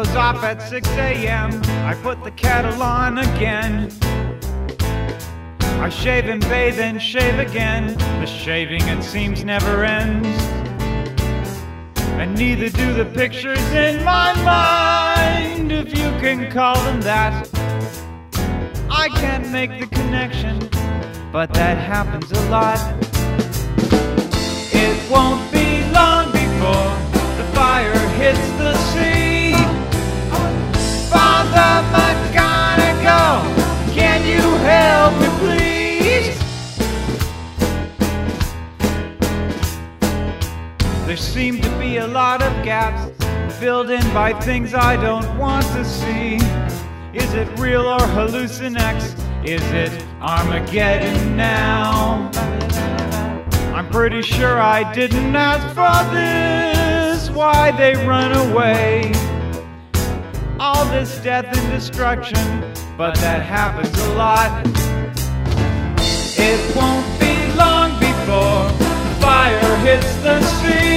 goes off at 6 a.m. I put the kettle on again. I shave and bathe and shave again. The shaving, it seems, never ends. And neither do the pictures in my mind, if you can call them that. I can't make the connection, but that happens a lot. It won't be long before the fire hits the sea. Father McGonagall, can you help me please? There seem to be a lot of gaps filled in by things I don't want to see. Is it real or hallucinex? Is it Armageddon now? I'm pretty sure I didn't ask for this. Why they run away? All this death and destruction, but that happens a lot. It won't be long before the fire hits the sea.